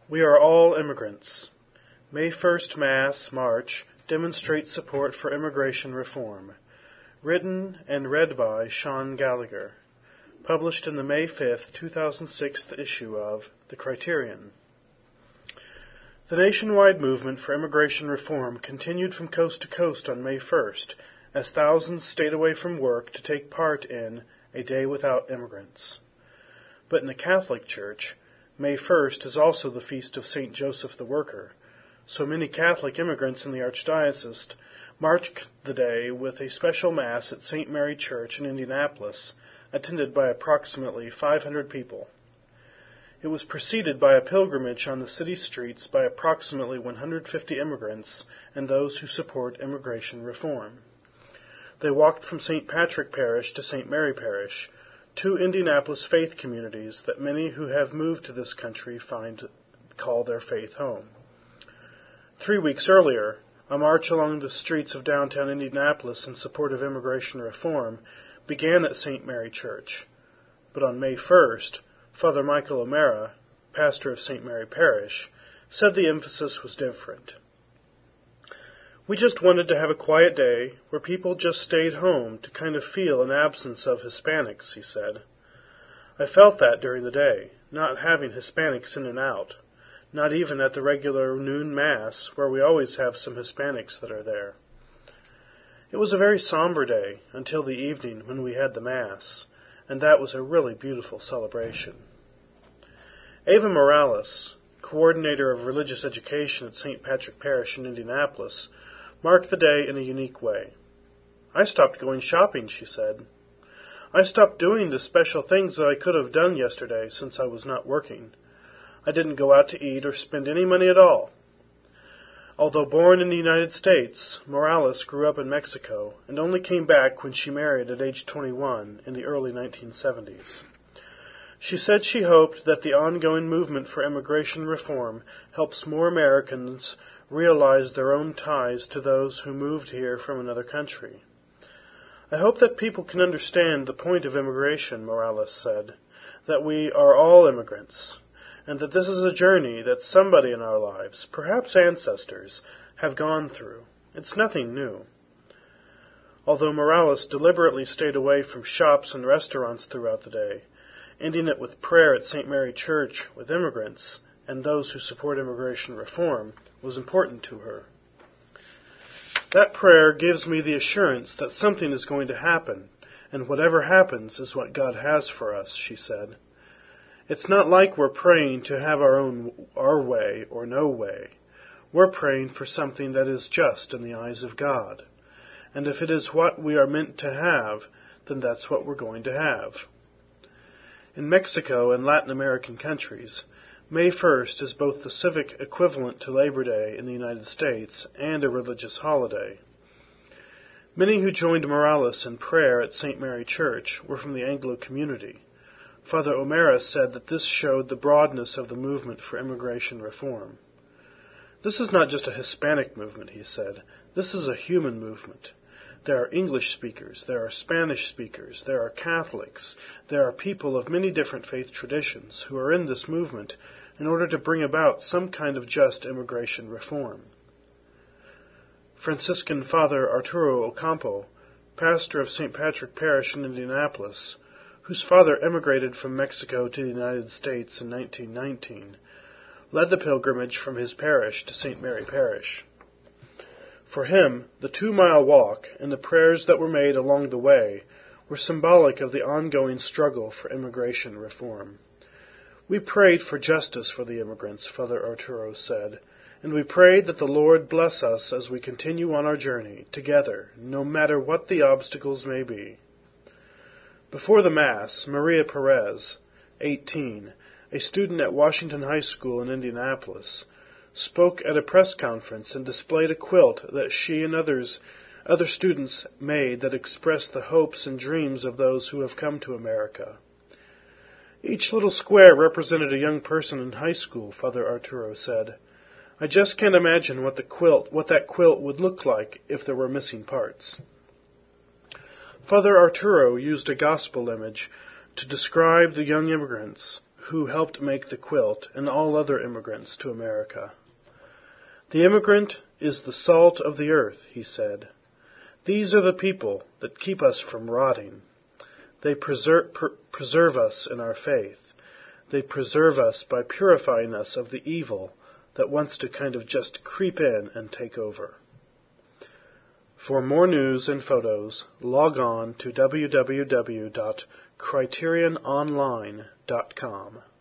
We are all immigrants. May 1st Mass March demonstrates support for immigration reform. Written and read by Sean Gallagher. Published in the May 5th, 2006 issue of The Criterion. The nationwide movement for immigration reform continued from coast to coast on May 1st, as thousands stayed away from work to take part in A Day Without Immigrants. But in the Catholic Church, May 1st is also the feast of St. Joseph the Worker, so many Catholic immigrants in the Archdiocese marked the day with a special Mass at St. Mary Church in Indianapolis, attended by approximately 500 people. It was preceded by a pilgrimage on the city streets by approximately 150 immigrants and those who support immigration reform. They walked from St. Patrick Parish to St. Mary Parish, two Indianapolis faith communities that many who have moved to this country call their faith home. 3 weeks earlier, a march along the streets of downtown Indianapolis in support of immigration reform began at St. Mary Church. But on May 1st, Father Michael O'Mara, pastor of St. Mary Parish, said the emphasis was different. We just wanted to have a quiet day where people just stayed home to kind of feel an absence of Hispanics, he said. I felt that during the day, not having Hispanics in and out, not even at the regular noon Mass, where we always have some Hispanics that are there. It was a very somber day until the evening when we had the Mass, and that was a really beautiful celebration. Ava Morales, coordinator of religious education at St. Patrick Parish in Indianapolis, marked the day in a unique way. I stopped going shopping, she said. I stopped doing the special things that I could have done yesterday since I was not working. I didn't go out to eat or spend any money at all. Although born in the United States, Morales grew up in Mexico and only came back when she married at age 21 in the early 1970s. She said she hoped that the ongoing movement for immigration reform helps more Americans realize their own ties to those who moved here from another country. I hope that people can understand the point of immigration, Morales said, that we are all immigrants, and that this is a journey that somebody in our lives, perhaps ancestors, have gone through. It's nothing new. Although Morales deliberately stayed away from shops and restaurants throughout the day, ending it with prayer at St. Mary Church with immigrants and those who support immigration reform, was important to her. That prayer gives me the assurance that something is going to happen, and whatever happens is what God has for us, she said. It's not like we're praying to have our way or no way. We're praying for something that is just in the eyes of God. And if it is what we are meant to have, then that's what we're going to have. In Mexico and Latin American countries, May 1st is both the civic equivalent to Labor Day in the United States and a religious holiday. Many who joined Morales in prayer at St. Mary Church were from the Anglo community. Father O'Mara said that this showed the broadness of the movement for immigration reform. This is not just a Hispanic movement, he said. This is a human movement. There are English speakers, there are Spanish speakers, there are Catholics, there are people of many different faith traditions who are in this movement in order to bring about some kind of just immigration reform. Franciscan Father Arturo Ocampo, pastor of St. Patrick Parish in Indianapolis, whose father emigrated from Mexico to the United States in 1919, led the pilgrimage from his parish to St. Mary Parish. For him, the 2-mile walk and the prayers that were made along the way were symbolic of the ongoing struggle for immigration reform. We prayed for justice for the immigrants, Father Arturo said, and we prayed that the Lord bless us as we continue on our journey, together, no matter what the obstacles may be. Before the Mass, Maria Perez, 18, a student at Washington High School in Indianapolis, spoke at a press conference and displayed a quilt that she and other students made that expressed the hopes and dreams of those who have come to America. Each little square represented a young person in high school, Father Arturo said. I just can't imagine what that quilt would look like if there were missing parts. Father Arturo used a gospel image to describe the young immigrants who helped make the quilt, and all other immigrants to America. "The immigrant is the salt of the earth," he said. "These are the people that keep us from rotting. They preserve us in our faith. They preserve us by purifying us of the evil that wants to kind of just creep in and take over." For more news and photos, log on to www.criteriononline.com.